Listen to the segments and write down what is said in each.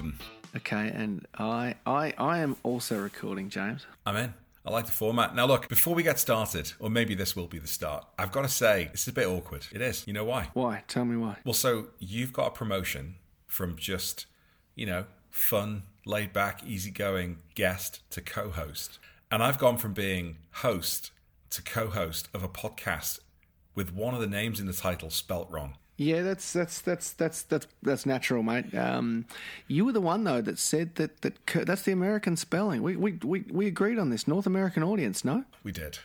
recording. Okay, and I am also recording, James. I'm in. I like the format. Now look, before we get started, or maybe this will be the start, I've got to say, this is a bit awkward. It is. You know why? Why? Tell me why. Well, so you've got a promotion from just, fun, laid back, easygoing guest to co-host. And I've gone from being host to co-host of a podcast with one of the names in the title spelt wrong. Yeah, that's natural, mate. You were the one though that said that that's the American spelling. We agreed on this. North American audience, no? We did.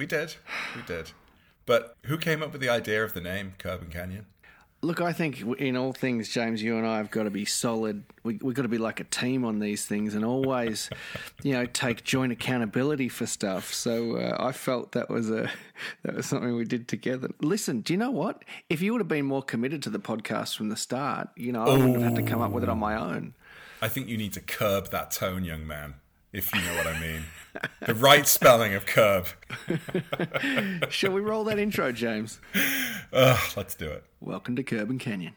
But who came up with the idea of the name Curb and Canyon? Look, I think in all things, James, you and I have got to be solid. We've got to be like a team on these things and always, take joint accountability for stuff. So I felt that was something we did together. Listen, do you know what? If you would have been more committed to the podcast from the start, I wouldn't have had to come up with it on my own. I think you need to curb that tone, young man, if you know what I mean. The right spelling of curb. Shall we roll that intro, James? Let's do it. Welcome to Curb and Canyon.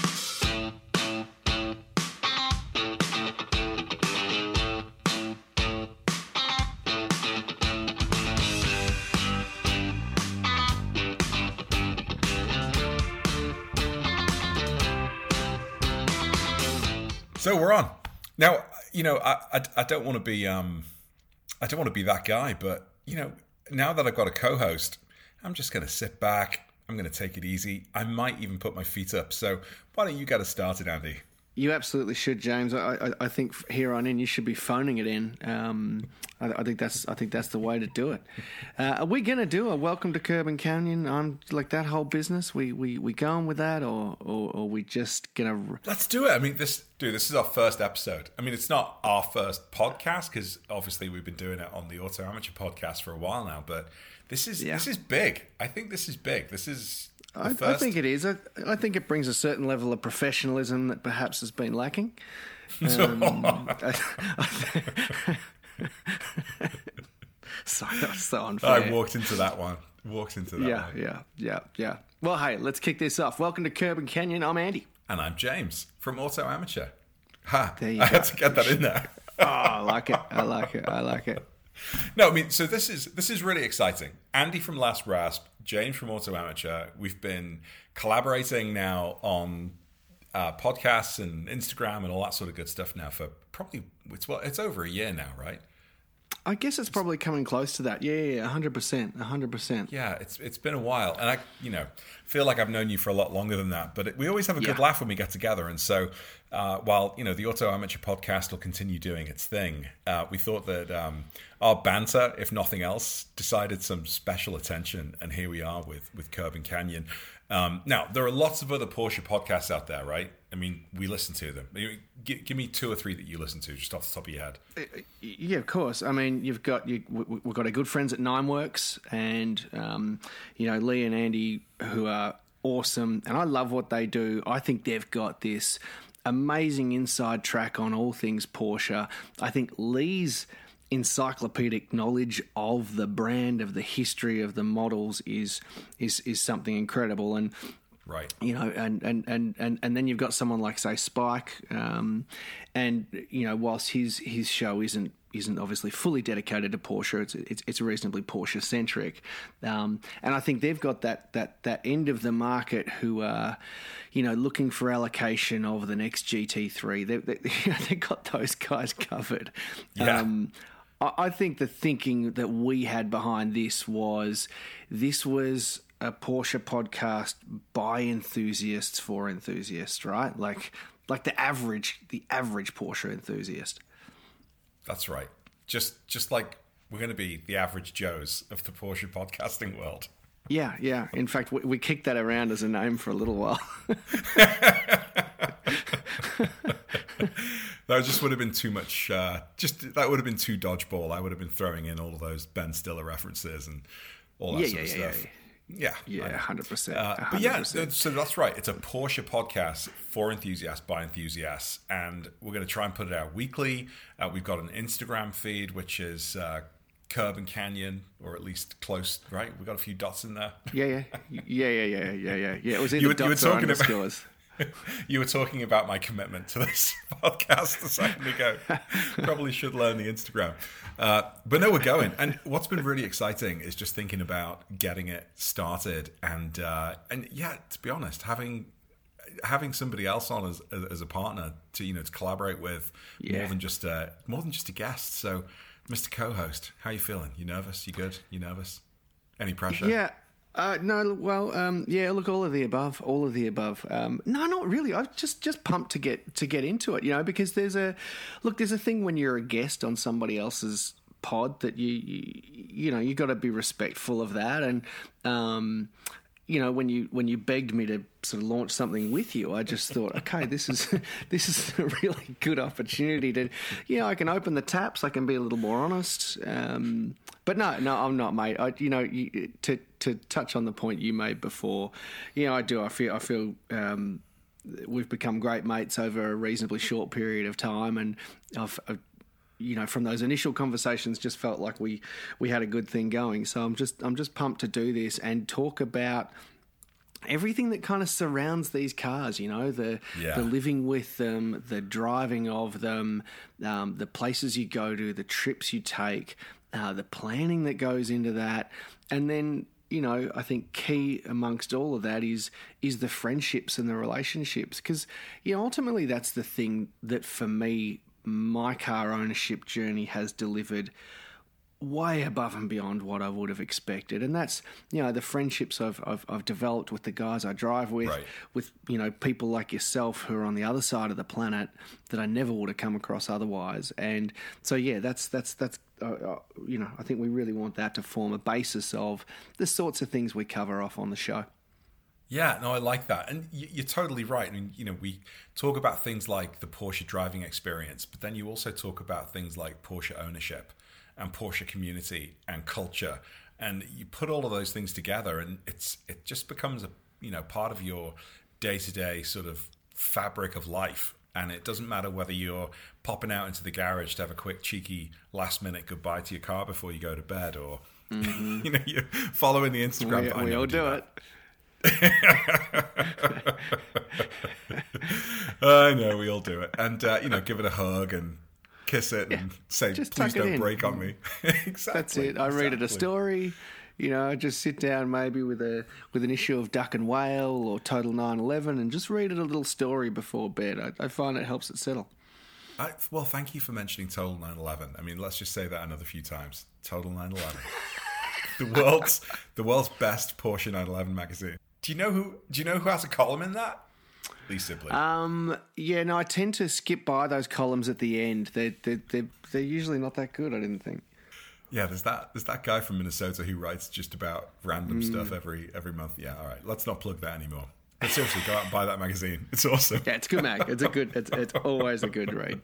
So we're on. Now, I don't want to be I don't want to be that guy, but now that I've got a co-host, I'm just going to sit back. I'm going to take it easy. I might even put my feet up. So why don't you get us started, Andy? You absolutely should, James. I think here on in you should be phoning it in. I think that's the way to do it. Are we going to do a welcome to Curb and Canyon on like that whole business? We going with that, or we just gonna? Let's do it. I mean, this is our first episode. I mean, it's not our first podcast because obviously we've been doing it on the Auto Amateur podcast for a while now. But this is big. I think this is big. This is. I think it is. I think it brings a certain level of professionalism that perhaps has been lacking. So unfair. I walked into that one. Yeah. Well, hey, let's kick this off. Welcome to Curb and Canyon. I'm Andy. And I'm James from Auto Amateur. Ha! There you I go. had to get that in there. Oh, I like it. No, I mean, so this is really exciting. Andy from Last Rasp, James from Auto Amateur. We've been collaborating now on podcasts and Instagram and all that sort of good stuff now for probably it's over a year now, right? I guess it's probably coming close to that. Yeah, 100%. Yeah, it's been a while, and I feel like I've known you for a lot longer than that. But we always have a good laugh when we get together, and so while the Auto Amateur podcast will continue doing its thing, we thought that our banter, if nothing else, decided some special attention, and here we are with Curb and Canyon. Now there are lots of other Porsche podcasts out there, right? I mean, we listen to them. Give me two or three that you listen to, just off the top of your head. Yeah, of course. I mean, we've got our good friends at Nineworks, and Lee and Andy, who are awesome, and I love what they do. I think they've got this amazing inside track on all things Porsche. I think Lee's encyclopedic knowledge of the brand, of the history of the models is something incredible. And right, and then you've got someone like, say, Spike, and whilst his show isn't obviously fully dedicated to Porsche, it's reasonably Porsche centric, and I think they've got that end of the market who are looking for allocation of the next GT3. They've got those guys covered. Yeah. I think the thinking that we had behind this was a Porsche podcast by enthusiasts for enthusiasts, right? Like the average Porsche enthusiast. That's right. Just like we're going to be the average Joes of the Porsche podcasting world. Yeah. In fact, we kicked that around as a name for a little while. That just would have been too much. That would have been too dodgeball. I would have been throwing in all of those Ben Stiller references and all that sort of stuff. Yeah, 100%. But yeah, so that's right. It's a Porsche podcast for enthusiasts by enthusiasts, and we're going to try and put it out weekly. We've got an Instagram feed, which is Curb and Canyon, or at least close, right? We've got a few dots in there. Yeah. It was either you were dots or talking underscores. You were talking about my commitment to this podcast a second ago. Probably should learn the Instagram. But no, we're going. And what's been really exciting is just thinking about getting it started. And yeah, to be honest, having somebody else on as a partner to collaborate with, more than just a guest. So, Mr. Co-host, how are you feeling? You nervous? You good? You nervous? Any pressure? Yeah. No, well, yeah. Look, all of the above. No, not really. I'm just pumped to get into it. Because there's a thing when you're a guest on somebody else's pod that you got to be respectful of that. And when you begged me to sort of launch something with you, I just thought, okay, this is a really good opportunity to, I can open the taps, I can be a little more honest. But no, I'm not, mate. To touch on the point you made before, I do. I feel we've become great mates over a reasonably short period of time, and I've from those initial conversations, just felt like we had a good thing going. So I'm just pumped to do this and talk about everything that kind of surrounds these cars, the living with them, the driving of them, the places you go to, the trips you take, the planning that goes into that. And then, I think key amongst all of that is the friendships and the relationships. Because, ultimately that's the thing that for me, my car ownership journey has delivered way above and beyond what I would have expected. And that's, the friendships I've developed with the guys I drive with, right, with, people like yourself who are on the other side of the planet that I never would have come across otherwise. And so, yeah, that's I think we really want that to form a basis of the sorts of things we cover off on the show. Yeah, no, I like that. And you're totally right. I mean, we talk about things like the Porsche driving experience, but then you also talk about things like Porsche ownership and Porsche community and culture. And you put all of those things together and it just becomes a part of your day-to-day sort of fabric of life. And it doesn't matter whether you're popping out into the garage to have a quick, cheeky, last-minute goodbye to your car before you go to bed, or you're following the Instagram. We all do it. I know, we all do it. And, give it a hug and kiss it and say, just please don't break on me. Exactly. That's it. I read it a story. Just sit down maybe with an issue of Duck and Whale or Total 911 and just read it a little story before bed. I find it helps it settle. Well, thank you for mentioning Total 911. I mean, let's just say that another few times. Total 911. the world's best Porsche 911 magazine. Do you know who has a column in that? Lee Sibley. Yeah, no, I tend to skip by those columns at the end. They're usually not that good, I didn't think. Yeah, there's that guy from Minnesota who writes just about random stuff every month. Yeah, all right, let's not plug that anymore. But seriously, go out and buy that magazine. It's awesome. Yeah, it's good mag. It's always a good read.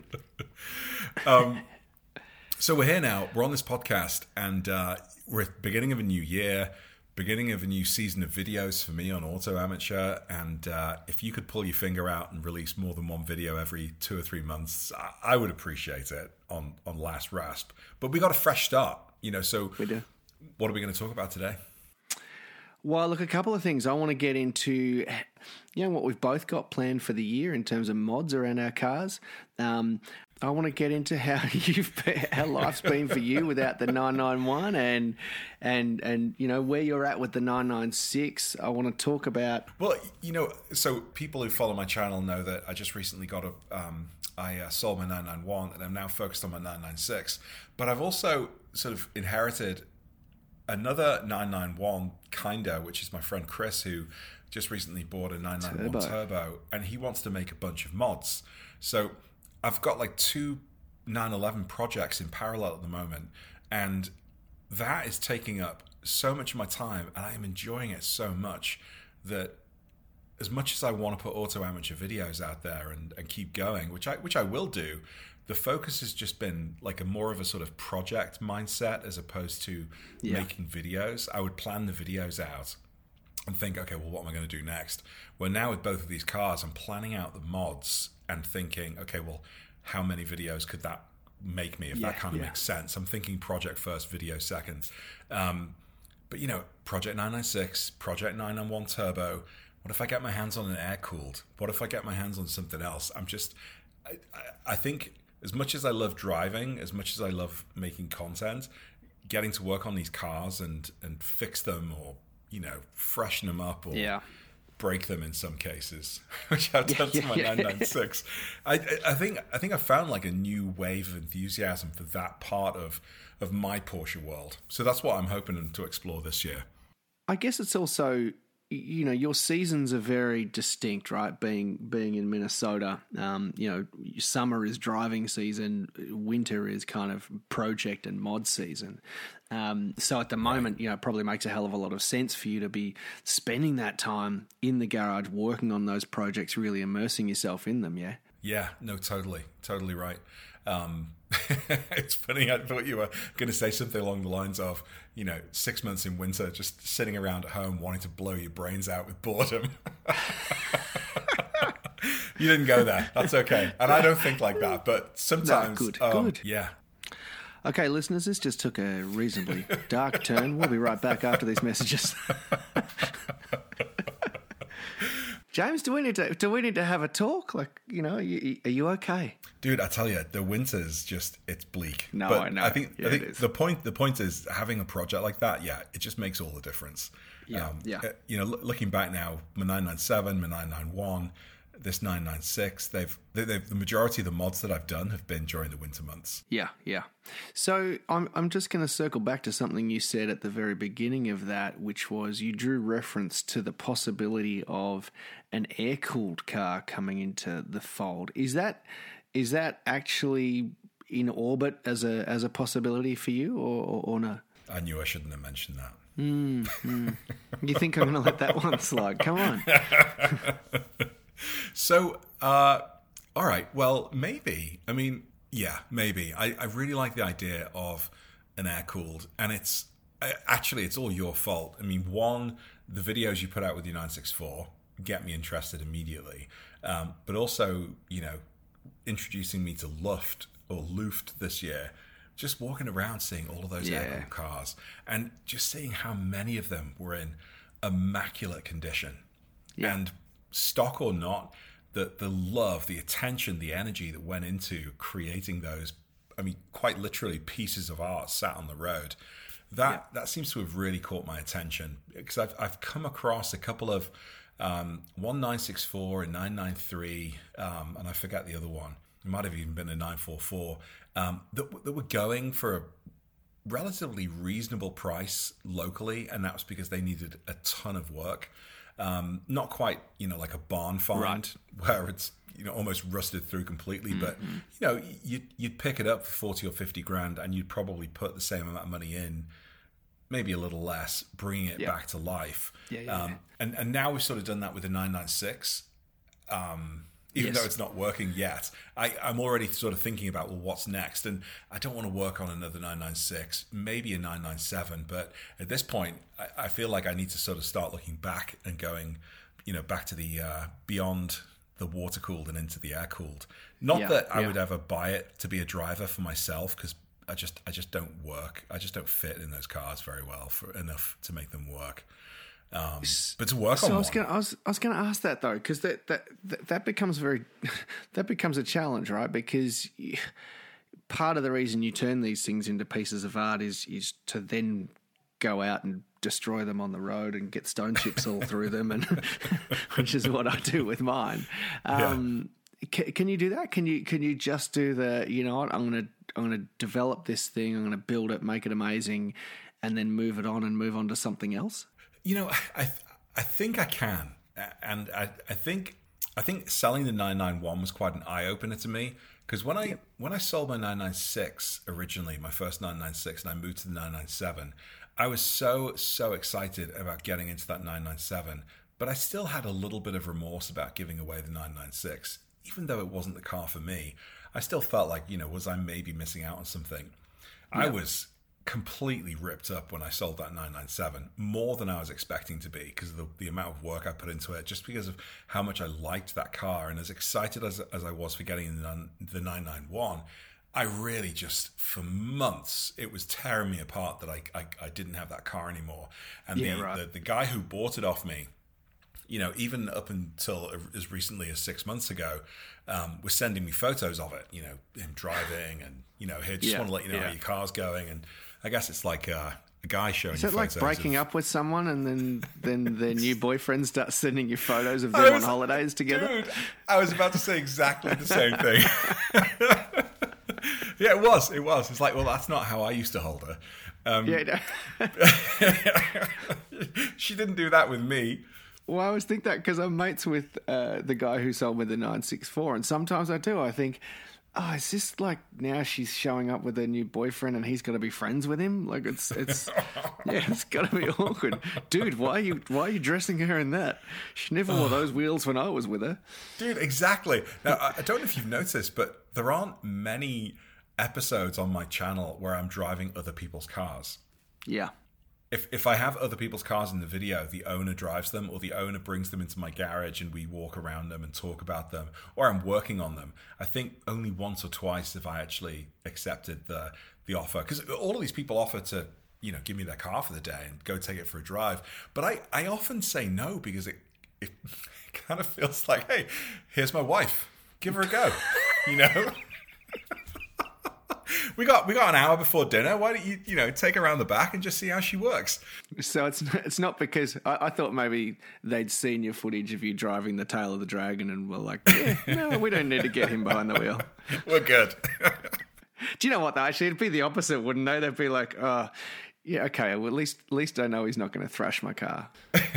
So we're here now. We're on this podcast, and we're at the beginning of a new year, beginning of a new season of videos for me on Auto Amateur. And if you could pull your finger out and release more than one video every 2 or 3 months, I would appreciate it on Last Rasp. But we got a fresh start, so we do. What are we going to talk about today? Well, look, a couple of things. I want to get into, what we've both got planned for the year in terms of mods around our cars. I want to get into how life's been for you without the 991 and where you're at with the 996. I want to talk about. Well, so people who follow my channel know that I just recently got I sold my 991 and I'm now focused on my 996. But I've also sort of inherited another 991 which is my friend Chris, who just recently bought a 991 Turbo, and he wants to make a bunch of mods. So I've got like 2 911 projects in parallel at the moment, and that is taking up so much of my time, and I am enjoying it so much that as much as I want to put Auto Amateur videos out there and keep going, which I will do, the focus has just been like a more of a sort of project mindset as opposed to making videos. I would plan the videos out and think, okay, well, what am I going to do next? Well, now with both of these cars, I'm planning out the mods and thinking, okay, well, how many videos could that make me, if that kind of makes sense? I'm thinking project first, video second. But, Project 996, Project 991 Turbo, I want what if I get my hands on an air-cooled? What if I get my hands on something else? I think as much as I love driving, as much as I love making content, getting to work on these cars and fix them or, freshen them up or break them in some cases, which I've done to my 996. I think I found like a new wave of enthusiasm for that part of my Porsche world. So that's what I'm hoping to explore this year. I guess it's also, your seasons are very distinct, right? Being in Minnesota, summer is driving season, winter is kind of project and mod season. So at the moment, it probably makes a hell of a lot of sense for you to be spending that time in the garage working on those projects, really immersing yourself in them, yeah? Yeah, no, totally right. It's funny, I thought you were going to say something along the lines of, 6 months in winter, just sitting around at home wanting to blow your brains out with boredom. You didn't go there. That's okay. And I don't think like that, but sometimes... No, good. Yeah. Okay, listeners, this just took a reasonably dark turn. We'll be right back after these messages. James, do we need to have a talk? Like, are you okay? Dude, I tell you, the winter's it's bleak. No, but I know. I think the point is having a project like that. Yeah, it just makes all the difference. Yeah. Looking back now, my 997, my 991, this 996, they've the majority of the mods that I've done have been during the winter months. Yeah. So I'm just going to circle back to something you said at the very beginning of that, which was you drew reference to the possibility of an air-cooled car coming into the fold. Is that actually in orbit as a possibility for you, or no? I knew I shouldn't have mentioned that. You think I'm going to let that one slide? Come on. So, all right. Well, maybe. I mean, yeah, maybe. I really like the idea of an air-cooled, and it's all your fault. I mean, one, the videos you put out with your 964 get me interested immediately, but also, introducing me to Luft this year, just walking around seeing all of those air-cooled cars and just seeing how many of them were in immaculate condition. Yeah. And stock or not, the love, the attention, the energy that went into creating those, I mean, quite literally pieces of art sat on the road, that seems to have really caught my attention, because I've come across a couple of 1964 and 993, and I forget the other one. It might have even been a 944 that were going for a relatively reasonable price locally, and that was because they needed a ton of work. Not quite, like a barn find where it's, almost rusted through completely, but you'd pick it up for 40 or 50 grand, and you'd probably put the same amount of money in, maybe a little less, bringing it back to life. And now we've sort of done that with the 996. Even though it's not working yet, I'm already sort of thinking about, what's next? And I don't want to work on another 996, maybe a 997. But at this point, I feel like I need to sort of start looking back and going, back to the beyond the water-cooled and into the air-cooled. Not that I would ever buy it to be a driver for myself, because I just don't work. I just don't fit in those cars very well enough to make them work. But to work on I was going to ask that though, because that becomes that becomes a challenge, right? Because part of the reason you turn these things into pieces of art is to then go out and destroy them on the road and get stone chips all through them, and which is what I do with mine. Can you do that? Can you just do the, what, I'm gonna develop this thing, I'm gonna build it, make it amazing, and then move it on and move on to something else? I think I can, and I think selling the 991 was quite an eye opener to me, because when I sold my 996 originally, my first 996, and I moved to the 997, I was so excited about getting into that 997, but I still had a little bit of remorse about giving away the 996, even though it wasn't the car for me. I still felt like, was I maybe missing out on something? Yeah. I was completely ripped up when I sold that 997, more than I was expecting to be, because of the amount of work I put into it, just because of how much I liked that car. And as excited as I was for getting the 991, I really just, for months, it was tearing me apart that I didn't have that car anymore. And the guy who bought it off me even up until as recently as 6 months ago, was sending me photos of it, him driving and, hey, just want to let you know how your car's going. And I guess it's like a guy showing you photos. Is it like breaking up with someone and then their new boyfriend starts sending you photos of them on holidays together? Dude, I was about to say exactly the same thing. Yeah, it was. It's like, well, that's not how I used to hold her. She didn't do that with me. Well, I always think that because I'm mates with the guy who sold me the 964, and sometimes I do. I think, oh, is this like now she's showing up with her new boyfriend and he's got to be friends with him? Like it's got to be awkward, dude. Why are you dressing her in that? She never wore those wheels when I was with her, dude. Exactly. Now I don't know if you've noticed, but there aren't many episodes on my channel where I'm driving other people's cars. Yeah. If I have other people's cars in the video, the owner drives them or the owner brings them into my garage and we walk around them and talk about them, or I'm working on them. I think only once or twice have I actually accepted the offer, because all of these people offer to, give me their car for the day and go take it for a drive. But I often say no because it kind of feels like, hey, here's my wife. Give her a go, We got an hour before dinner. Why don't you take her around the back and just see how she works? So it's not because I thought maybe they'd seen your footage of you driving the tail of the dragon and were like, no, we don't need to get him behind the wheel. We're good. Do you know what though? Actually, it'd be the opposite, wouldn't they? They'd be like, oh, yeah, okay. Well, at least I know he's not going to thrash my car.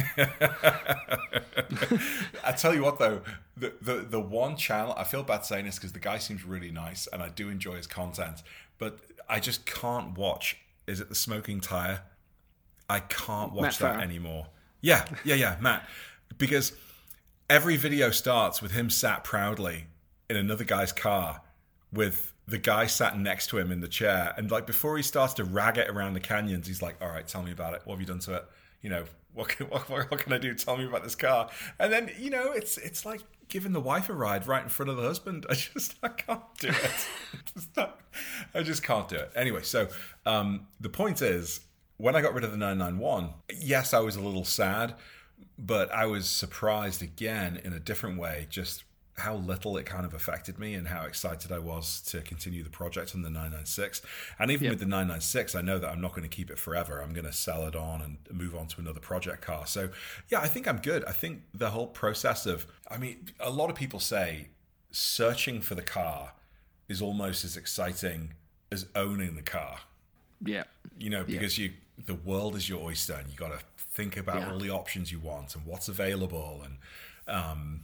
I tell you what, though, the one channel, I feel bad saying this because the guy seems really nice and I do enjoy his content, but I just can't watch. Is it the Smoking Tire? I can't watch that anymore. Yeah, Matt. Because every video starts with him sat proudly in another guy's car with the guy sat next to him in the chair. And like before he starts to rag it around the canyons, he's like, all right, tell me about it. What have you done to it? What can I do? Tell me about this car. And then, it's like giving the wife a ride right in front of the husband. I can't do it. I just can't do it. Anyway, so the point is, when I got rid of the 991, yes, I was a little sad, but I was surprised again in a different way, just how little it kind of affected me and how excited I was to continue the project on the 996. And even with the 996, I know that I'm not going to keep it forever. I'm going to sell it on and move on to another project car. So yeah, I think I'm good. I think the whole process of, a lot of people say searching for the car is almost as exciting as owning the car. Yeah. Because the world is your oyster and you got to think about all the options you want and what's available. And,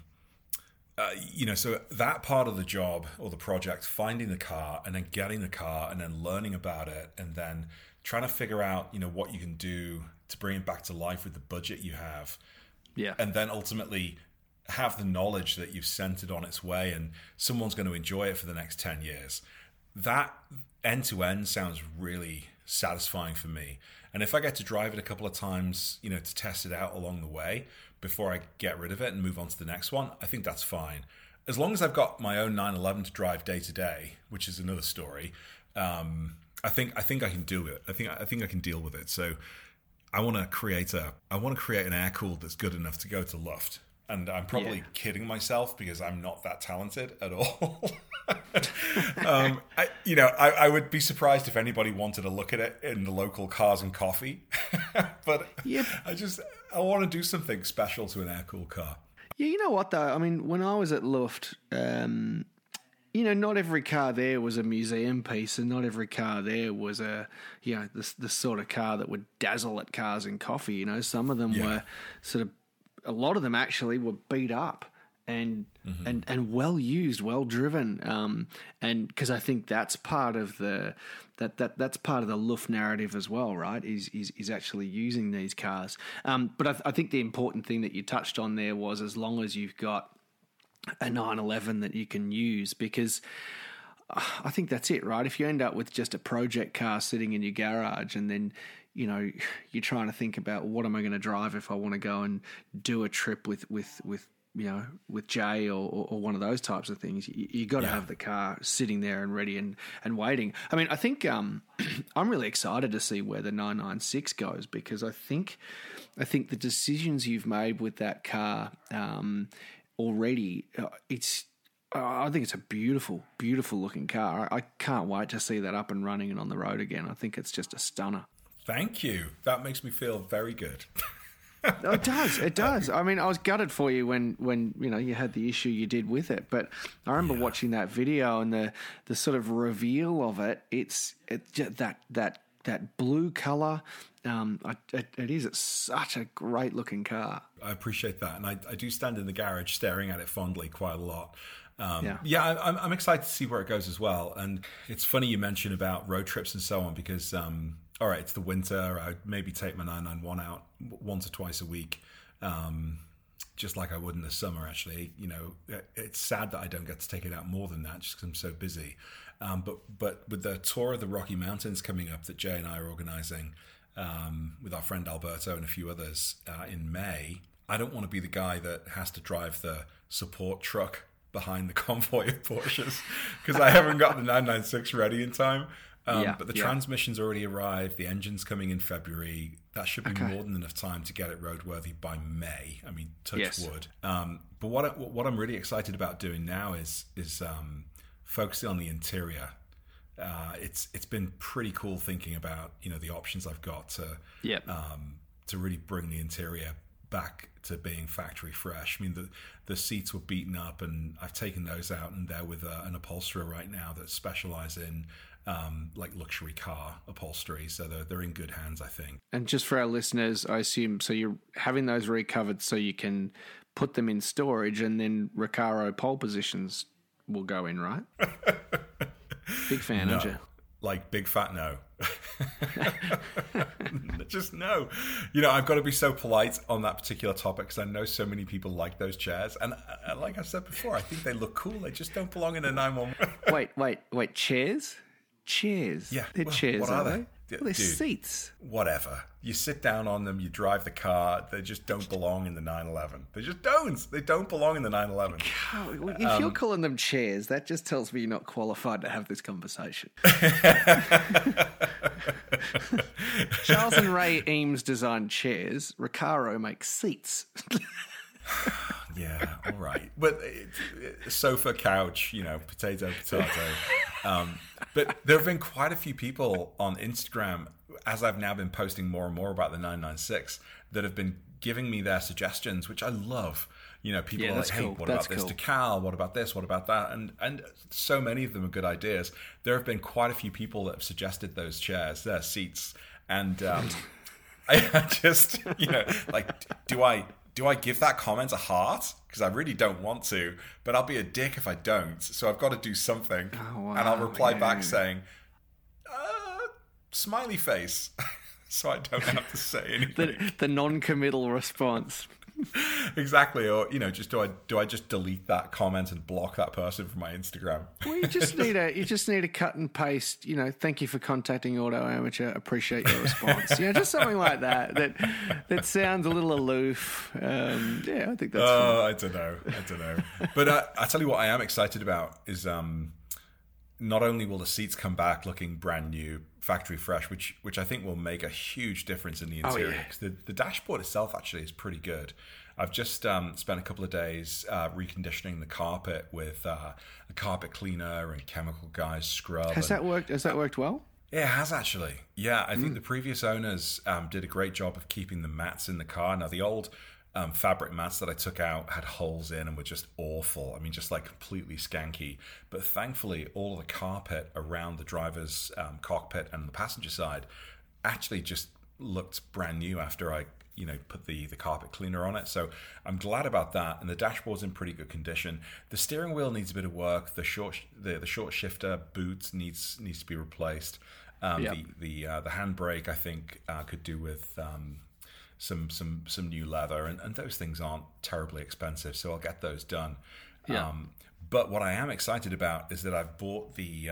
so that part of the job or the project, finding the car and then getting the car and then learning about it and then trying to figure out, what you can do to bring it back to life with the budget you have. Yeah. And then ultimately have the knowledge that you've sent it on its way and someone's going to enjoy it for the next 10 years. That end to end sounds really satisfying for me. And if I get to drive it a couple of times, to test it out along the way before I get rid of it and move on to the next one, I think that's fine. As long as I've got my own 911 to drive day to day, which is another story, I think I can do it. I think I can deal with it. So I want to create an air cooled that's good enough to go to Luft. And I'm probably kidding myself because I'm not that talented at all. I would be surprised if anybody wanted to look at it in the local Cars and Coffee. But I want to do something special to an air-cooled car. Yeah, you know what, though? When I was at Luft, not every car there was a museum piece and not every car there was the sort of car that would dazzle at Cars and Coffee. Some of them were sort of, a lot of them actually were beat up and well used, well driven, and because I think that's part of that's part of the Luft narrative as well, right? Is actually using these cars. But I think the important thing that you touched on there was as long as you've got a 911 that you can use, because I think that's it, right? If you end up with just a project car sitting in your garage and then you're trying to think about what am I going to drive if I want to go and do a trip with with Jay or one of those types of things, you got to have the car sitting there and ready and waiting. I mean, I think I'm really excited to see where the 996 goes, because I think the decisions you've made with that car already, I think it's a beautiful, beautiful looking car. I can't wait to see that up and running and on the road again. I think it's just a stunner. Thank you. That makes me feel very good. It does. It does. I mean, I was gutted for you when you had the issue you did with it, but I remember watching that video and the sort of reveal of it. It's that blue color. It's such a great looking car. I appreciate that, and I do stand in the garage staring at it fondly quite a lot. I'm excited to see where it goes as well. And it's funny you mention about road trips and so on, because all right, it's the winter. I'd maybe take my 991 out once or twice a week, just like I would in the summer, actually. It's sad that I don't get to take it out more than that, just because I'm so busy. But with the tour of the Rocky Mountains coming up that Jay and I are organising with our friend Alberto and a few others in May, I don't want to be the guy that has to drive the support truck behind the convoy of Porsches, because I haven't got the 996 ready in time. But the transmission's already arrived. The engine's coming in February. That should be more than enough time to get it roadworthy by May. I mean, touch wood. But what I'm really excited about doing now is focusing on the interior. It's been pretty cool thinking about the options I've got to really bring the interior back to being factory fresh. I mean, the seats were beaten up, and I've taken those out, and they're with an upholsterer right now that specialises in like luxury car upholstery, so they're in good hands, I think. And just for our listeners, I assume, so you're having those recovered so you can put them in storage, and then Recaro pole positions will go in, right? Big fan, aren't you? Like big fat no. Just no. I've got to be so polite on that particular topic, because I know so many people like those chairs, and like I said before, I think they look cool. They just don't belong in a 911. Wait, chairs? Chairs. Yeah. They're chairs, what are they? Well, they're seats. Whatever. You sit down on them, you drive the car. They just don't belong in the 911. They just don't. They don't belong in the 911. If you're calling them chairs, that just tells me you're not qualified to have this conversation. Charles and Ray Eames designed chairs. Recaro makes seats. Yeah, all right. But sofa, couch, potato. But there have been quite a few people on Instagram, as I've now been posting more and more about the 996, that have been giving me their suggestions, which I love. People are like, hey, what about this decal? What about this? What about that? And so many of them are good ideas. There have been quite a few people that have suggested those chairs, their seats. And I just, do I give that comment a heart? Because I really don't want to, but I'll be a dick if I don't. So I've got to do something. Oh, wow. And I'll reply back saying, smiley face. So I don't have to say anything. The non-committal response. Exactly. Or, just do I just delete that comment and block that person from my Instagram? Well, you just need a cut and paste, thank you for contacting Auto Amateur, appreciate your response. Just something like that sounds a little aloof. I think that's fun. I don't know. But I tell you what I am excited about is not only will the seats come back looking brand new, factory fresh, which I think will make a huge difference in the interior. The dashboard itself actually is pretty good. I've just spent a couple of days reconditioning the carpet with a carpet cleaner and chemical guys scrub. Has that worked well? Yeah, it has actually. Yeah, I think the previous owners did a great job of keeping the mats in the car. Now, the old fabric mats that I took out had holes in and were just awful. I mean, just like completely skanky. But thankfully, all of the carpet around the driver's cockpit and the passenger side actually just looked brand new after I put the carpet cleaner on it. So I'm glad about that. And the dashboard's in pretty good condition. The steering wheel needs a bit of work. The short shifter boot needs to be replaced. The handbrake, I think, could do with some new leather, and those things aren't terribly expensive, so I'll get those done. But what I am excited about is that I've bought the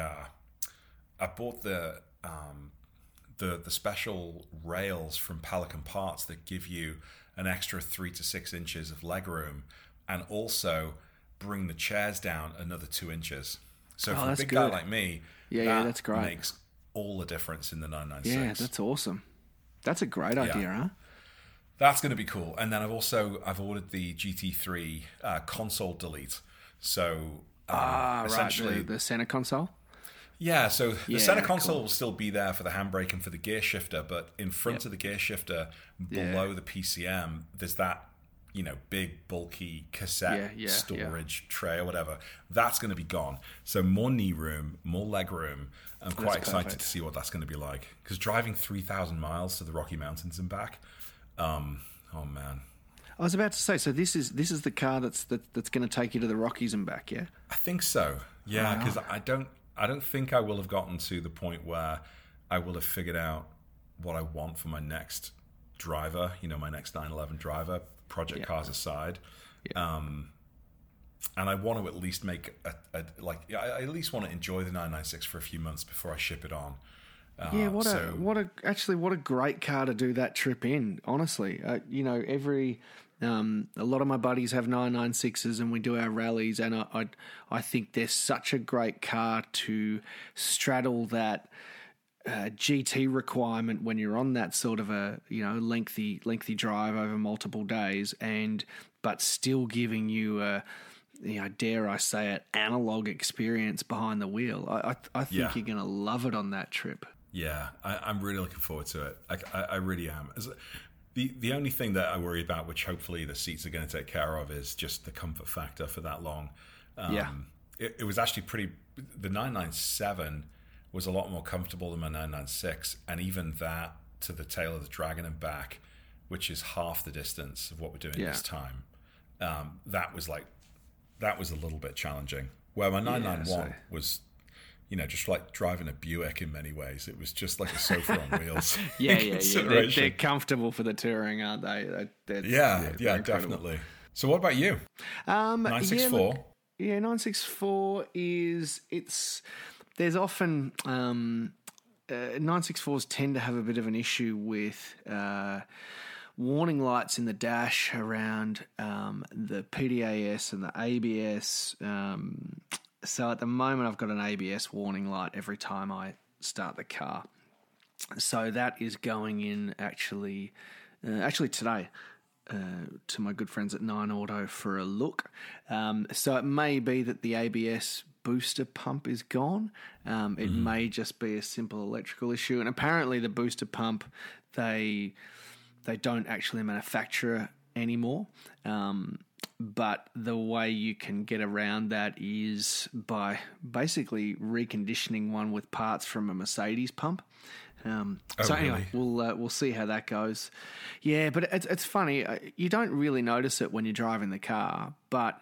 special rails from Pelican Parts that give you an extra 3 to 6 inches of legroom and also bring the chairs down another 2 inches. So for a that's big good. guy like me, that's great. Makes all the difference in the 996. Yeah, that's awesome. That's a great idea, huh? That's going to be cool. And then I've ordered the GT3 console delete. So essentially the center console. Yeah, so the center console will still be there for the handbrake and for the gear shifter, but in front of the gear shifter, below the PCM, there's that, big bulky cassette storage tray or whatever. That's going to be gone. So more knee room, more leg room. I'm quite excited to see what that's going to be like. Because driving 3,000 miles to the Rocky Mountains and back, oh man. I was about to say, so this is the car that's going to take you to the Rockies and back, yeah? I think so. Yeah, because I don't think I will have gotten to the point where I will have figured out what I want for my next driver, my next 911 driver, project cars aside. Yeah. And I want to at least make I at least want to enjoy the 996 for a few months before I ship it on. What a great car to do that trip in, honestly. A lot of my buddies have 996s and we do our rallies, and I think they're such a great car to straddle that GT requirement when you're on that sort of a lengthy drive over multiple days, but still giving you a dare I say it, analog experience behind the wheel. I think you're going to love it on that trip. Yeah, I'm really looking forward to it. I really am. The only thing that I worry about, which hopefully the seats are going to take care of, is just the comfort factor for that long. It was actually the 997 was a lot more comfortable than my 996, and even that to the tail of the Dragon and back, which is half the distance of what we're doing this time. That was a little bit challenging. Where my 991 was, just like driving a Buick in many ways. It was just like a sofa on wheels. They're comfortable for the touring, aren't they? Yeah, definitely. So what about you? 964? 964 there's often 964s tend to have a bit of an issue with warning lights in the dash around the PDAS and the ABS. So at the moment, I've got an ABS warning light every time I start the car. So that is going in actually today to my good friends at 9Auto for a look. So it may be that the ABS booster pump is gone. It may just be a simple electrical issue. And apparently the booster pump, they don't actually manufacture anymore. But the way you can get around that is by basically reconditioning one with parts from a Mercedes pump. Anyway, we'll see how that goes. Yeah, but it's funny. You don't really notice it when you're driving the car, but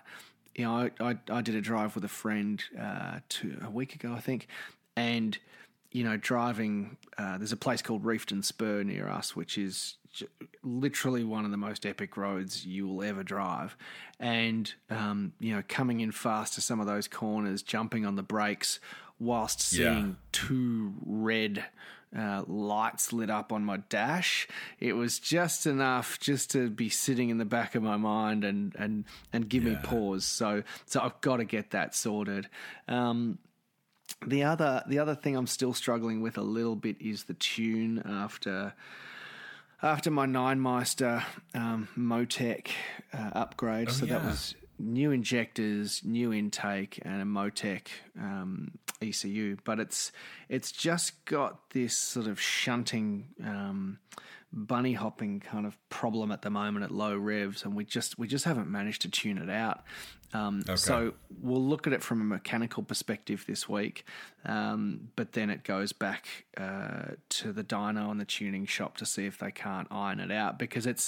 I did a drive with a friend a week ago, I think, and driving. There's a place called Reefton Spur near us, which is literally one of the most epic roads you will ever drive, and coming in fast to some of those corners, jumping on the brakes whilst seeing two red lights lit up on my dash. It was just enough just to be sitting in the back of my mind and give me pause. So I've got to get that sorted. The other thing I'm still struggling with a little bit is the tune after my Nine-Meister Motec upgrade. That was new injectors, new intake, and a Motec ECU. But it's just got this sort of shunting, bunny hopping kind of problem at the moment at low revs, and we just haven't managed to tune it out. So we'll look at it from a mechanical perspective this week, but then it goes back to the dyno and the tuning shop to see if they can't iron it out, because it's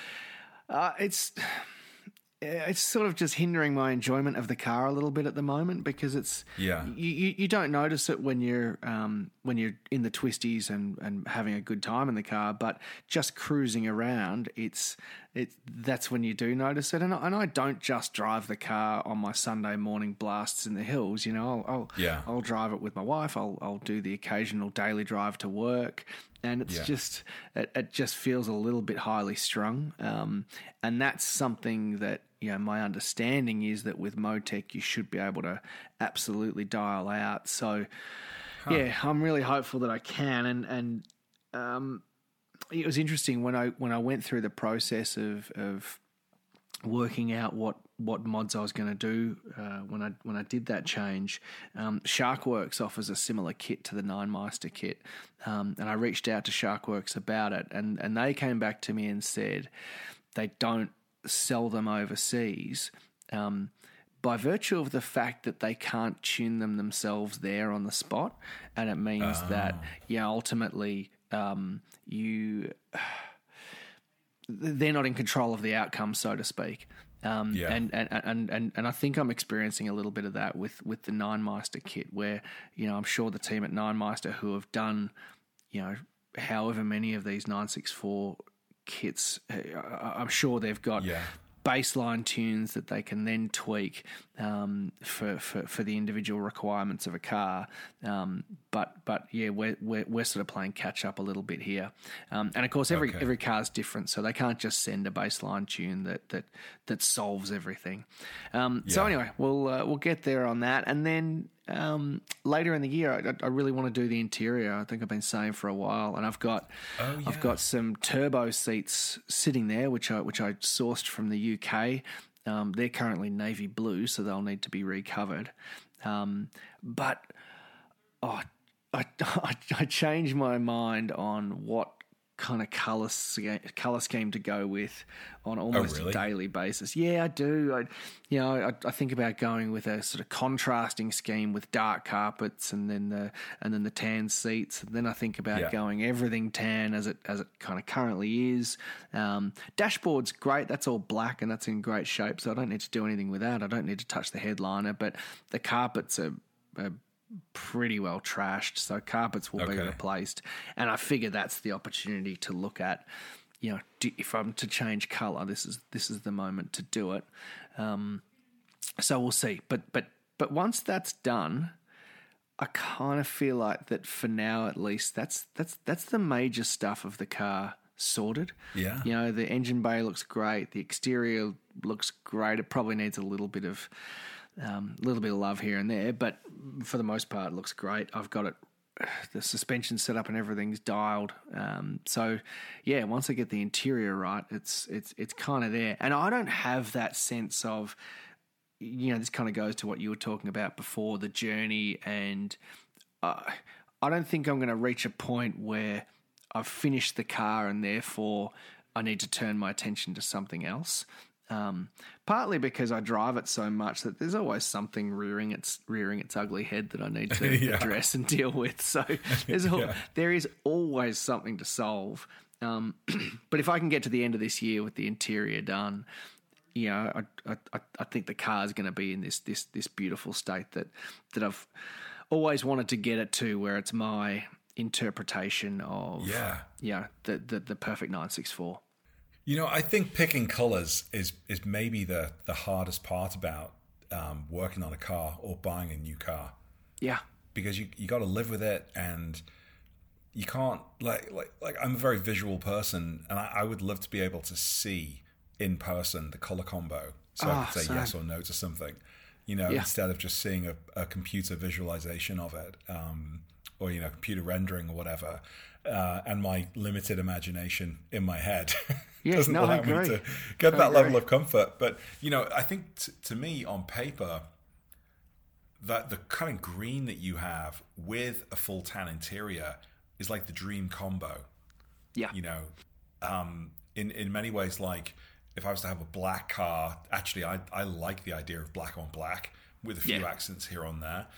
sort of just hindering my enjoyment of the car a little bit at the moment, because it's you don't notice it when you're in the twisties and having a good time in the car, but just cruising around, that's when you do notice it. And I don't just drive the car on my Sunday morning blasts in the hills. I'll drive it with my wife. I'll do the occasional daily drive to work. and it's just it just feels a little bit highly strung, and that's something that, you know, my understanding is that with Motec you should be able to absolutely dial out. So yeah, I'm really hopeful that I can, and it was interesting when I went through the process of working out what mods I was going to do when I did that change. Sharkworks offers a similar kit to the Ninemeister kit, and I reached out to Sharkworks about it, and they came back to me and said they don't sell them overseas by virtue of the fact that they can't tune them themselves there on the spot, and it means that ultimately they're not in control of the outcome, so to speak. And I think I'm experiencing a little bit of that with the Ninemeister kit, where, you know, I'm sure the team at Ninemeister who have done, you know, however many of these 964 kits, I'm sure they've got baseline tunes that they can then tweak for the individual requirements of a car. But yeah, we're sort of playing catch up a little bit here, and of course every car is different, so they can't just send a baseline tune that solves everything. So anyway, we'll get there on that, and then later in the year, I really want to do the interior. I think I've been saying for a while, and I've got some turbo seats sitting there, which I sourced from the UK. They're currently navy blue, so they'll need to be recovered. But I changed my mind on what kind of color scheme to go with on almost a daily basis. Yeah, I do. I think about going with a sort of contrasting scheme with dark carpets and then the tan seats. And then I think about going everything tan as it kind of currently is. Dashboard's great. That's all black and that's in great shape, so I don't need to do anything with that. I don't need to touch the headliner, but the carpets are pretty well trashed, so carpets will be replaced, and I figure that's the opportunity to look at, you know, if I'm to change colour, this is the moment to do it. So we'll see, but once that's done, I kind of feel like that for now at least that's the major stuff of the car sorted. Yeah, you know, the engine bay looks great, the exterior looks great. It probably needs a little bit of love here and there, but for the most part, it looks great. I've got it, the suspension set up and everything's dialed. So yeah, once I get the interior right, it's kind of there. And I don't have that sense of, you know, this kind of goes to what you were talking about before, the journey. And I don't think I'm going to reach a point where I've finished the car and therefore I need to turn my attention to something else. Partly because I drive it so much that there's always something rearing its ugly head that I need to address and deal with. So there is always something to solve. But if I can get to the end of this year with the interior done, you know, I think the car is going to be in this beautiful state that I've always wanted to get it to, where it's my interpretation of the perfect 964. You know, I think picking colours is maybe the hardest part about working on a car or buying a new car. Yeah. Because you got to live with it, and you can't, like I'm a very visual person, and I would love to be able to see in person the colour combo, so I could say yes or no to something, you know, instead of just seeing a computer visualization of it, or, you know, computer rendering or whatever, and my limited imagination in my head. Doesn't allow me to get that level of comfort. But, you know, I think to me on paper, that the kind of green that you have with a full tan interior is like the dream combo. Yeah. You know, in many ways, like if I was to have a black car, actually I like the idea of black on black with a few accents here on there.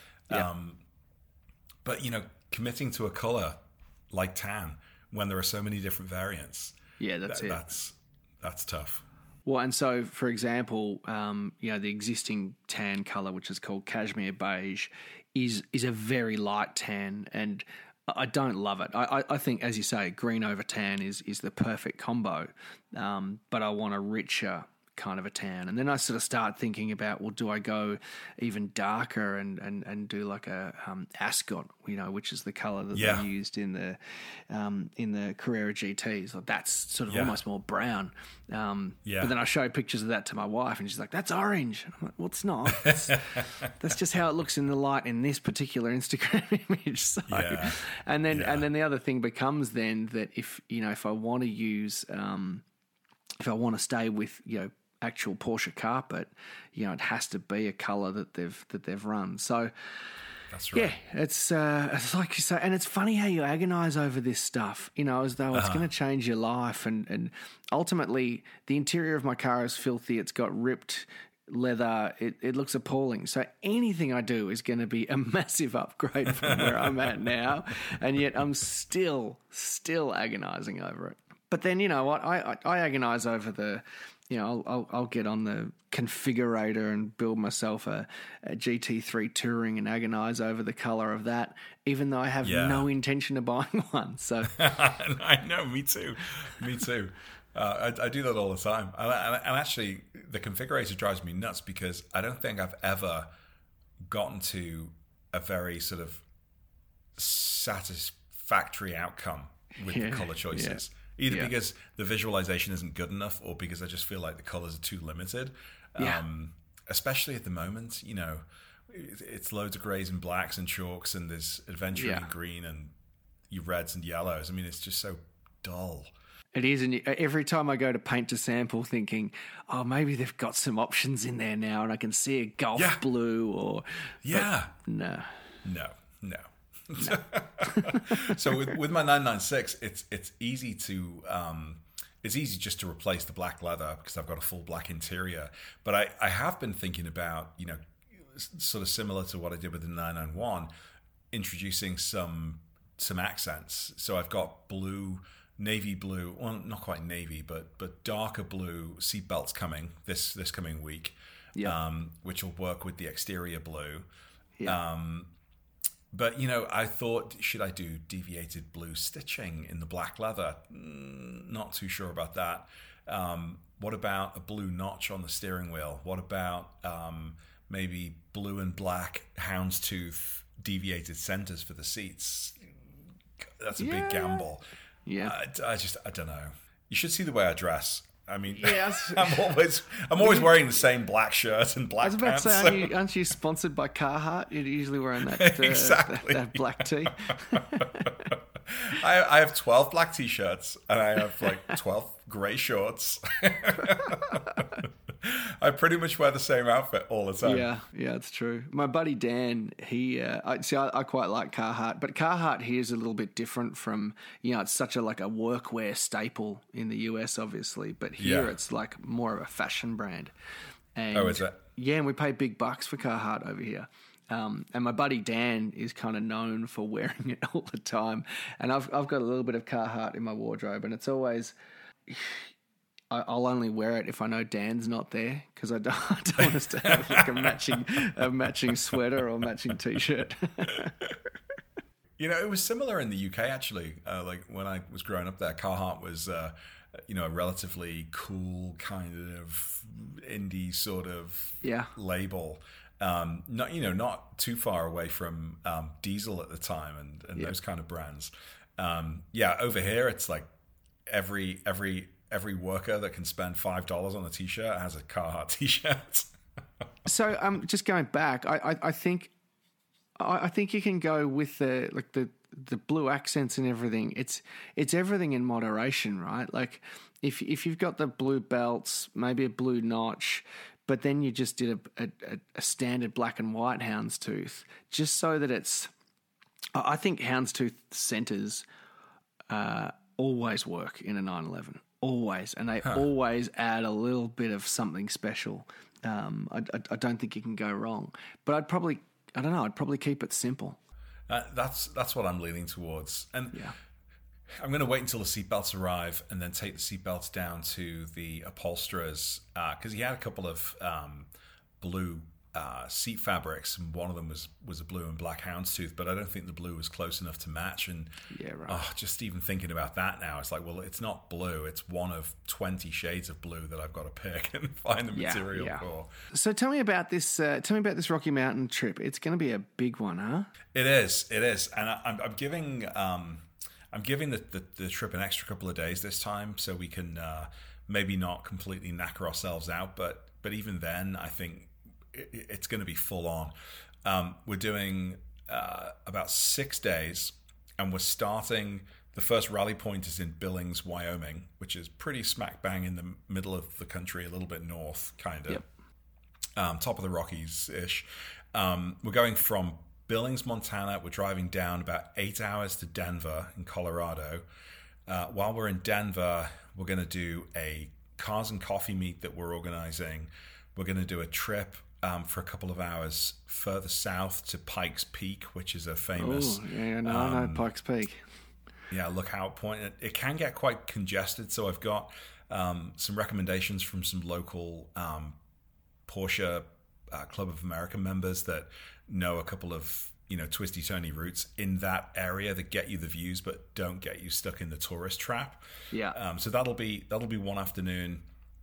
But, you know, committing to a color like tan when there are so many different variants. Yeah, that's tough. Well, and so, for example, you know, the existing tan color, which is called cashmere beige, is a very light tan, and I don't love it. I think, as you say, green over tan is the perfect combo. But I want a richer kind of a tan. And then I sort of start thinking about, well, do I go even darker and do like a ascot, which is the color that they used in the Carrera GTs. Like that's sort of almost more brown. But then I show pictures of that to my wife, and she's like, "That's orange." And I'm like, "Well, it's not. That's just how it looks in the light in this particular Instagram image." So, and then the other thing becomes then that if I want to use, if I want to stay with actual Porsche carpet, it has to be a color that they've run. So. That's right. Yeah, it's like you say, and it's funny how you agonize over this stuff, as though it's going to change your life. And ultimately, the interior of my car is filthy. It's got ripped leather. It looks appalling. So anything I do is going to be a massive upgrade from where I'm at now. And yet I'm still agonizing over it. But then, you know what? I agonize over the... I'll get on the configurator and build myself a GT3 Touring and agonize over the color of that, even though I have no intention of buying one. So I know, me too. I do that all the time. And actually, the configurator drives me nuts because I don't think I've ever gotten to a very sort of satisfactory outcome with the color choices. Either because the visualization isn't good enough or because I just feel like the colors are too limited. Especially at the moment, it's loads of grays and blacks and chalks and there's adventure in green and your reds and yellows. I mean, it's just so dull. It is, and every time I go to paint to sample thinking, oh, maybe they've got some options in there now and I can see a Gulf blue or... No. So with my 996, it's easy to it's easy just to replace the black leather because I've got a full black interior. But I have been thinking about sort of similar to what I did with the 991, introducing some accents. So I've got blue, navy blue, well not quite navy, but darker blue seat belts coming this coming week, which will work with the exterior blue. But, I thought, should I do deviated blue stitching in the black leather? Not too sure about that. What about a blue notch on the steering wheel? What about maybe blue and black houndstooth deviated centers for the seats? That's a big gamble. Yeah. I don't know. You should see the way I dress. I mean, I'm always wearing the same black shirt and black pants. I was about to say, aren't you sponsored by Carhartt? You're usually wearing that exactly that black tee. I have 12 black t-shirts and I have 12 grey shorts. I pretty much wear the same outfit all the time. Yeah, it's true. My buddy Dan, I quite like Carhartt, but Carhartt here is a little bit different from, it's such a workwear staple in the US, obviously, but here it's like more of a fashion brand. And, is it? Yeah, and we pay big bucks for Carhartt over here. And my buddy Dan is kind of known for wearing it all the time. And I've got a little bit of Carhartt in my wardrobe, and it's always... I'll only wear it if I know Dan's not there because I don't want us to have a matching sweater or matching t-shirt. It was similar in the UK actually. When I was growing up there, Carhartt was a relatively cool kind of indie sort of label. Not too far away from Diesel at the time and those kind of brands. Over here it's like every worker that can spend $5 on a t-shirt has a Carhartt t-shirt. So just going back, I think you can go with the blue accents and everything. It's everything in moderation, right? Like if you've got the blue belts, maybe a blue notch, but then you just did a standard black and white houndstooth, just so that it's. I think houndstooth centers always work in a 911. Always, and they always add a little bit of something special. I don't think you can go wrong. But I'd probably keep it simple. That's what I'm leaning towards. And I'm going to wait until the seatbelts arrive and then take the seatbelts down to the upholsterers because he had a couple of blue seat fabrics, and one of them was a blue and black houndstooth, but I don't think the blue was close enough to match. And just even thinking about that now, it's like, well, it's not blue; it's one of 20 shades of blue that I've got to pick and find the material for. So tell me about this. Tell me about this Rocky Mountain trip. It's going to be a big one, huh? It is, and I'm giving the trip an extra couple of days this time, so we can maybe not completely knacker ourselves out, but even then, I think it's going to be full on. We're doing about 6 days, and we're starting. The first rally point is in Billings, Wyoming, which is pretty smack bang in the middle of the country, a little bit north, kind of. Yep. Top of the Rockies-ish. We're going from Billings, Montana. We're driving down about 8 hours to Denver in Colorado. While we're in Denver, we're going to do a Cars and Coffee meet that we're organizing. We're going to do a trip for a couple of hours further south to Pikes Peak, which is a famous... I know Pikes Peak. Yeah, lookout point. It can get quite congested, so I've got some recommendations from some local Porsche Club of America members that know a couple of twisty turny routes in that area that get you the views but don't get you stuck in the tourist trap. Yeah. So that'll be one afternoon.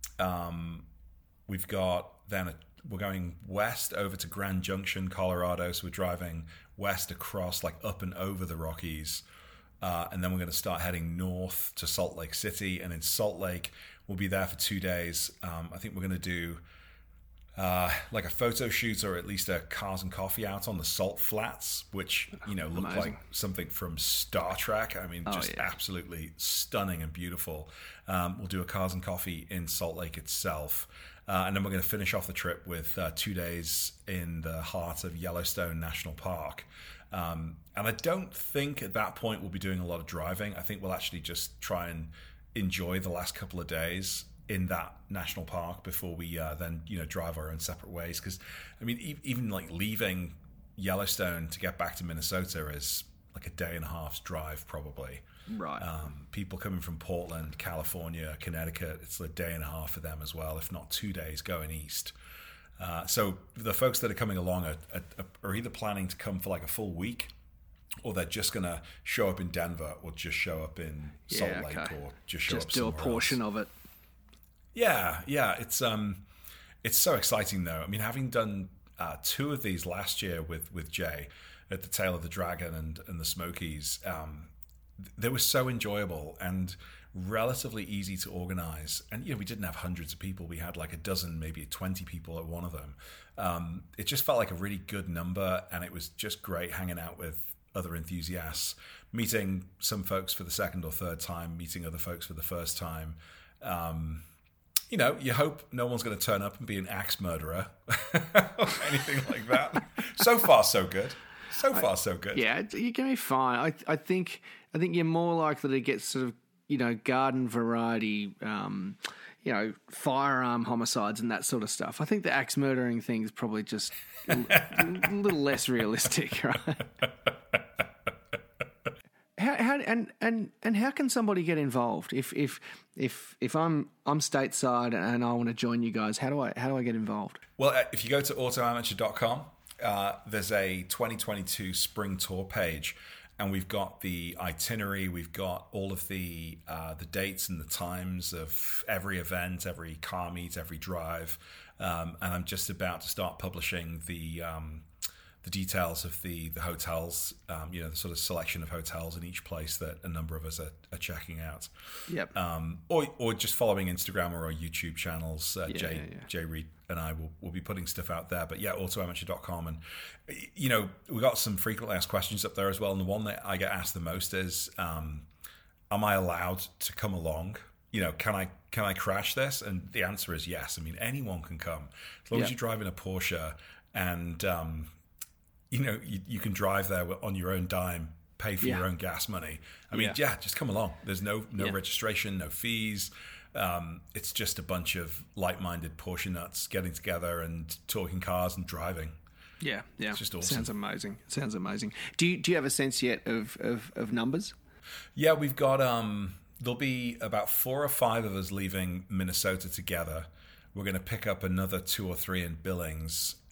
We've got we're going west over to Grand Junction, Colorado. So we're driving west across, like up and over the Rockies, and then we're going to start heading north to Salt Lake City. And in Salt Lake, we'll be there for 2 days. I think we're going to do like a photo shoot, or at least a Cars and Coffee out on the Salt Flats, which look Amazing. like something from Star Trek. I mean, absolutely stunning and beautiful. We'll do a Cars and Coffee in Salt Lake itself, and then we're going to finish off the trip with 2 days in the heart of Yellowstone National Park. And I don't think at that point we'll be doing a lot of driving. I think we'll actually just try and enjoy the last couple of days in that national park before we then drive our own separate ways. Because I mean, even like leaving Yellowstone to get back to Minnesota is like a day and a half's drive probably. Right. People coming from Portland, California, Connecticut, it's a day and a half for them as well, if not 2 days going east. So the folks that are coming along are either planning to come for like a full week, or they're just going to show up in Denver, or just show up in Salt Lake, or just show up somewhere do a portion else. of it. Yeah, it's so exciting though. I mean, having done 2 of these last year with Jay at the Tail of the Dragon and the Smokies, they were so enjoyable and relatively easy to organize. And we didn't have hundreds of people. We had like a dozen, maybe 20 people at one of them. It just felt like a really good number, and it was just great hanging out with other enthusiasts, meeting some folks for the second or third time, meeting other folks for the first time. You hope no one's going to turn up and be an axe murderer or anything like that. So far, so good. So good. Yeah, you're going to be fine. I think you're more likely to get sort of, garden variety, firearm homicides and that sort of stuff. I think the axe murdering thing is probably just a little less realistic, right? How can somebody get involved if I'm stateside and I want to join you guys? How do I get involved? Well, if you go to autoamateur.com, there's a 2022 spring tour page, and we've got the itinerary. We've got all of the dates and the times of every event, every car meet, every drive, and I'm just about to start publishing the details of the hotels, the sort of selection of hotels in each place that a number of us are checking out. Yep. Or just following Instagram or our YouTube channels. Jay Reed and I will be putting stuff out there. But yeah, autoamateur.com. And, we got some frequently asked questions up there as well. And the one that I get asked the most is, am I allowed to come along? Can I crash this? And the answer is yes. I mean, anyone can come. As long as you're driving a Porsche and... you can drive there on your own dime, pay for your own gas money. I mean, just come along. There's no registration, no fees. It's just a bunch of like-minded Porsche nuts getting together and talking cars and driving. Yeah. It's just awesome. Sounds amazing. Do you have a sense yet of numbers? Yeah, we've got there'll be about 4 or 5 of us leaving Minnesota together. We're going to pick up another 2 or 3 in Billings.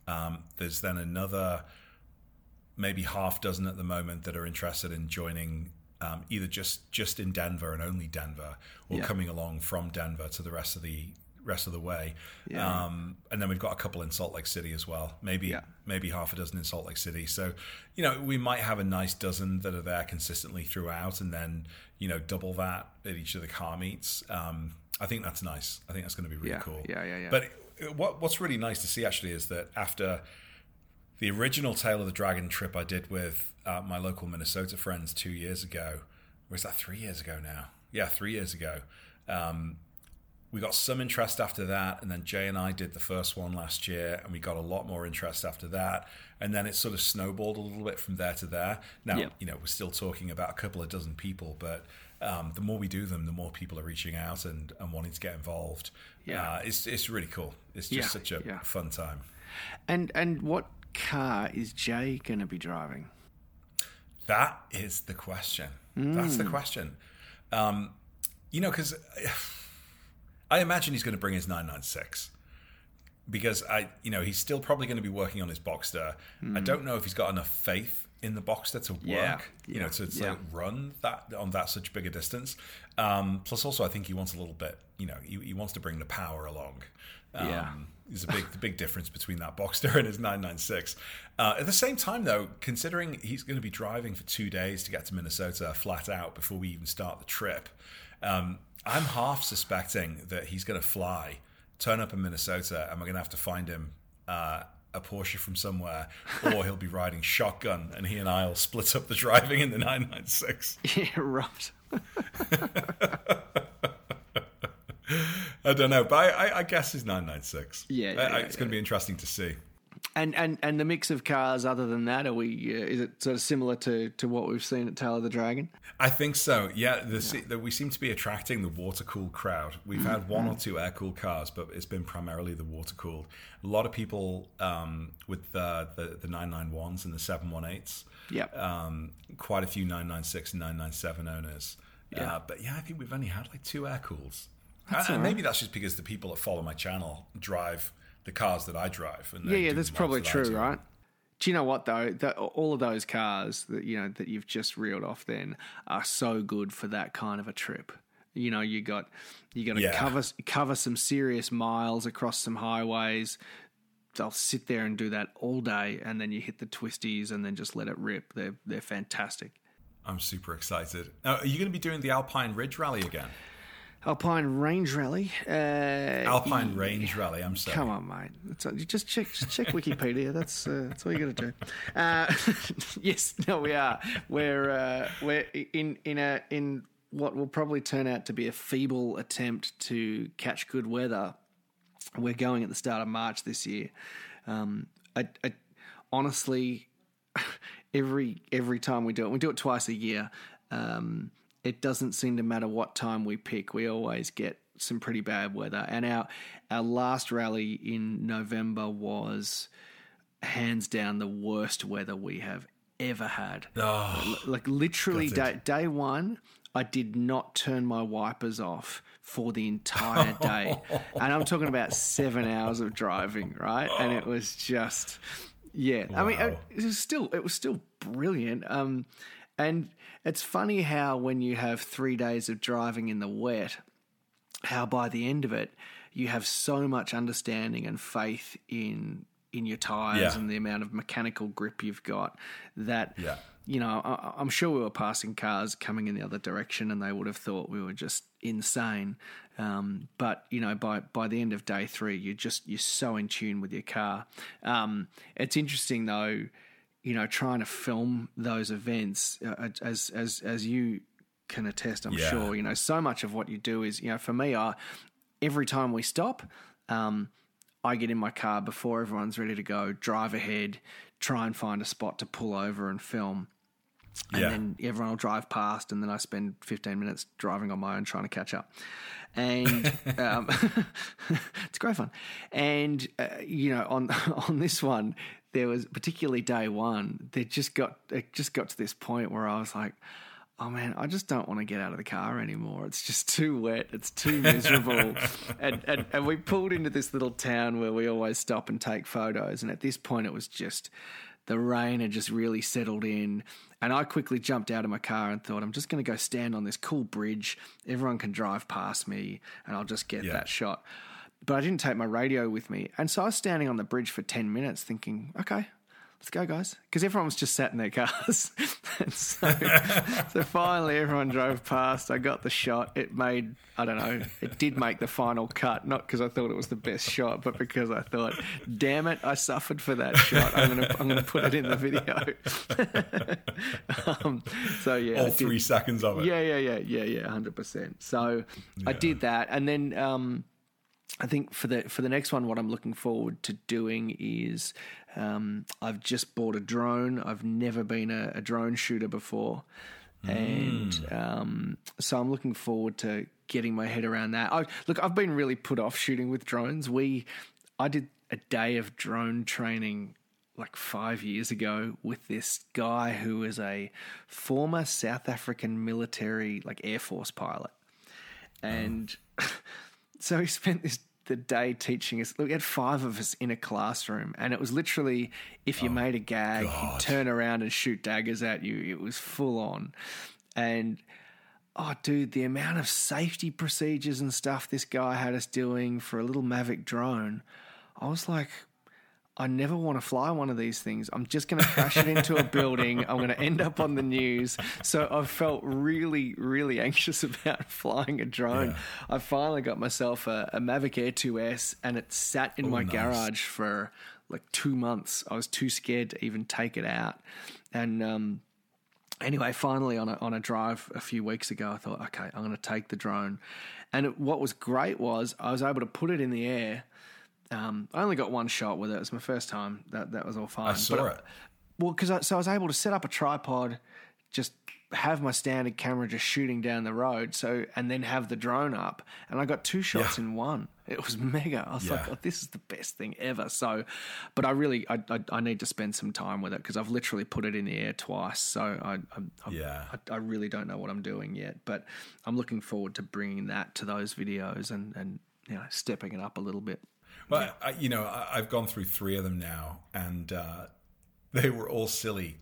There's then another maybe half dozen at the moment that are interested in joining either just in Denver and only Denver, or coming along from Denver to the rest of the way. And then we've got a couple in Salt Lake City as well, maybe half a dozen in Salt Lake City. So, we might have a nice dozen that are there consistently throughout, and then, double that at each of the car meets. I think that's nice. I think that's going to be really cool. Yeah. But what's really nice to see actually is that after the original Tail of the Dragon trip I did with my local Minnesota friends 2 years ago, or is that 3 years ago now? Yeah, 3 years ago. We got some interest after that, and then Jay and I did the first one last year, and we got a lot more interest after that, and then it sort of snowballed a little bit from there to there. Now, we're still talking about a couple of dozen people, but the more we do them, the more people are reaching out and wanting to get involved. It's really cool. It's just such a fun time. And what car is Jay going to be driving? That is the question. That's the question. Because I imagine he's going to bring his 996 because he's still probably going to be working on his Boxster. I don't know if he's got enough faith in the Boxster to work, to run that on that such big a distance. Plus, also, I think he wants a little bit. He wants to bring the power along. There's the big difference between that Boxster and his 996. At the same time, though, considering he's going to be driving for 2 days to get to Minnesota flat out before we even start the trip, I'm half suspecting that he's going to fly, turn up in Minnesota, and we're going to have to find him a Porsche from somewhere, or he'll be riding shotgun, and he and I will split up the driving in the 996. Yeah, right. I don't know, but I guess it's 996. It's going to be interesting to see. And the mix of cars, other than that, is it sort of similar to what we've seen at Tail of the Dragon? I think so. Yeah, we seem to be attracting the water-cooled crowd. We've had one or two air-cooled cars, but it's been primarily the water-cooled. A lot of people with the 991s and the 718s. Quite a few 996 and 997 owners. But I think we've only had like 2 air-cools. And maybe that's just because the people that follow my channel drive the cars that I drive. And that's probably true, right? Do you know what though? All of those cars that you've just reeled off then are so good for that kind of a trip. You got to cover some serious miles across some highways. They'll sit there and do that all day, and then you hit the twisties and then just let it rip. They're fantastic. I'm super excited. Now, are you going to be doing the Alpine Ridge Rally again? Alpine Range Rally. Alpine Range Rally. I'm sorry. Come on, mate. You just check Wikipedia. That's all you got to do. Yes, no, we are. We're in what will probably turn out to be a feeble attempt to catch good weather. We're going at the start of March this year. I honestly, every time we do it twice a year. It doesn't seem to matter what time we pick. We always get some pretty bad weather. And our last rally in November was hands down the worst weather we have ever had. Like literally day one, I did not turn my wipers off for the entire day. And I'm talking about 7 hours of driving, right? And it was just, wow. I mean, it was still brilliant. And it's funny how when you have 3 days of driving in the wet, how by the end of it, you have so much understanding and faith in your tyres and the amount of mechanical grip you've got that, I'm sure we were passing cars coming in the other direction and they would have thought we were just insane. But, by the end of day 3, you're so in tune with your car. It's interesting though, trying to film those events, as you can attest, I'm sure, so much of what you do is, for me, every time we stop, I get in my car before everyone's ready to go, drive ahead, try and find a spot to pull over and film. And then everyone will drive past, and then I spend 15 minutes driving on my own trying to catch up. And it's great fun. And, on this one, there was particularly day one, it just got to this point where I was like, oh man, I just don't want to get out of the car anymore. It's just too wet. It's too miserable. and we pulled into this little town where we always stop and take photos. And at this point, it was just, the rain had just really settled in. And I quickly jumped out of my car and thought, I'm just going to go stand on this cool bridge. Everyone can drive past me and I'll just get that shot. But I didn't take my radio with me. And so I was standing on the bridge for 10 minutes thinking, okay, let's go, guys. Because everyone was just sat in their cars. And so finally everyone drove past. I got the shot. It made, I don't know, it did make the final cut. Not because I thought it was the best shot, but because I thought, damn it, I suffered for that shot. I'm gonna put it in the video. So yeah. All 3 seconds of it. Yeah, 100%. So I did that. And then I think for the next one, what I'm looking forward to doing is I've just bought a drone. I've never been a drone shooter before. And so I'm looking forward to getting my head around that. I've been really put off shooting with drones. I did a day of drone training like 5 years ago with this guy who is a former South African military, like Air Force pilot. And so he spent the day teaching us. Look, we had 5 of us in a classroom, and it was literally, if you made a gag, he'd turn around and shoot daggers at you. It was full on. And, oh, dude, the amount of safety procedures and stuff this guy had us doing for a little Mavic drone, I was like, I never want to fly one of these things. I'm just going to crash it into a building. I'm going to end up on the news. So I felt really, really anxious about flying a drone. Yeah. I finally got myself a Mavic Air 2S, and it sat in my garage for like 2 months. I was too scared to even take it out. And anyway, finally on a drive a few weeks ago, I thought, okay, I'm going to take the drone. And what was great was I was able to put it in the air. I only got 1 shot with it. It was my first time. That was all fine. I saw it. Well, because I was able to set up a tripod, just have my standard camera just shooting down the road, and then have the drone up, and I got 2 shots in one. It was mega. I was like, oh, this is the best thing ever. So, but I need to spend some time with it because I've literally put it in the air twice. So I really don't know what I'm doing yet, but I'm looking forward to bringing that to those videos and stepping it up a little bit. Well, I've gone through 3 of them now, and they were all silly,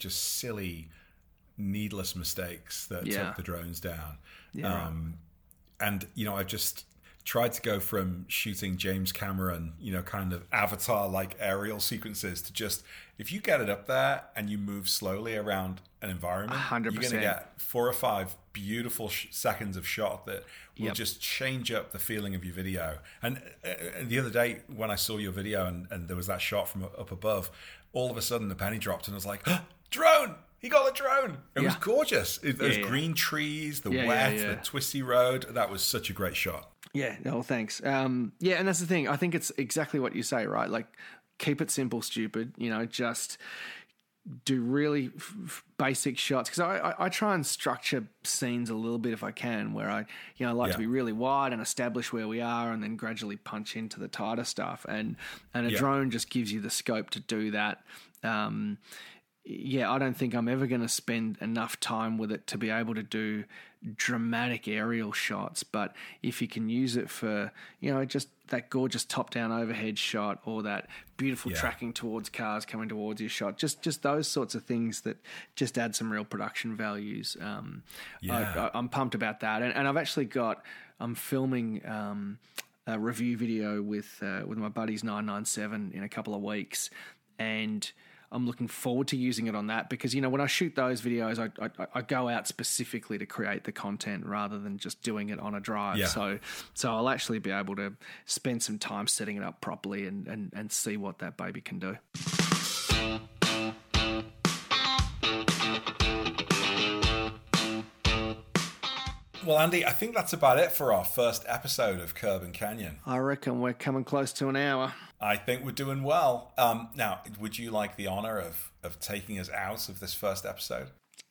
needless mistakes that took the drones down. Yeah, and I've just tried to go from shooting James Cameron, kind of Avatar-like aerial sequences to just, if you get it up there and you move slowly around an environment, 100%. You're going to get 4 or 5 beautiful seconds of shot that will just change up the feeling of your video. And the other day when I saw your video and there was that shot from up above, all of a sudden the penny dropped and I was like, oh, drone! He got the drone. It was gorgeous. Those green trees, the wet, the twisty road. That was such a great shot. Yeah, no, thanks. And that's the thing. I think it's exactly what you say, right? Like, keep it simple, stupid. Just do really basic shots. Because I try and structure scenes a little bit if I can, where I like to be really wide and establish where we are and then gradually punch into the tighter stuff. And a drone just gives you the scope to do that. I don't think I'm ever going to spend enough time with it to be able to do dramatic aerial shots. But if you can use it for, just that gorgeous top-down overhead shot or that beautiful tracking towards cars coming towards your shot, just those sorts of things that just add some real production values. I'm pumped about that. And I've actually I'm filming a review video with my buddies 997 in a couple of weeks. And I'm looking forward to using it on that because, when I shoot those videos, I go out specifically to create the content rather than just doing it on a drive. Yeah. So I'll actually be able to spend some time setting it up properly and see what that baby can do. Well, Andy, I think that's about it for our first episode of Curb and Canyon. I reckon we're coming close to an hour. I think we're doing well. Now, would you like the honor of taking us out of this first episode?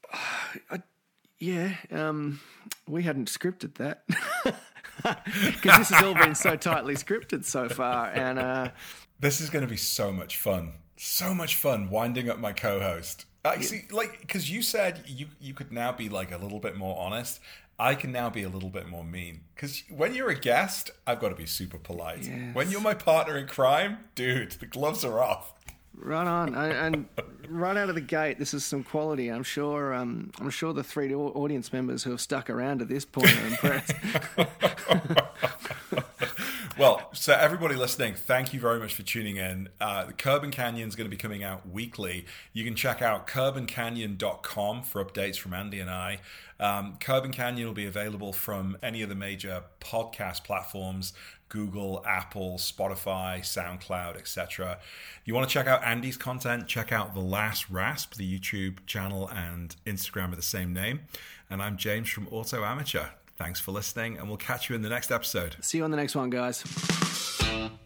We hadn't scripted that. Because this has all been so tightly scripted so far. And this is going to be so much fun. So much fun winding up my co-host See, like, because you said you could now be like a little bit more honest. I can now be a little bit more mean. Because when you're a guest, I've got to be super polite. Yes. When you're my partner in crime, dude, the gloves are off. Right on, and right out of the gate, this is some quality. I'm sure the 3 audience members who have stuck around to this point are impressed. Well, so everybody listening, thank you very much for tuning in. Curb and Canyon is going to be coming out weekly. You can check out curbandcanyon.com for updates from Andy and I. Curb and Canyon will be available from any of the major podcast platforms: Google, Apple, Spotify, SoundCloud, etc. You want to check out Andy's content, check out The Last Rasp, the YouTube channel and Instagram with the same name. And I'm James from Auto Amateur. Thanks for listening, and we'll catch you in the next episode. See you on the next one, guys.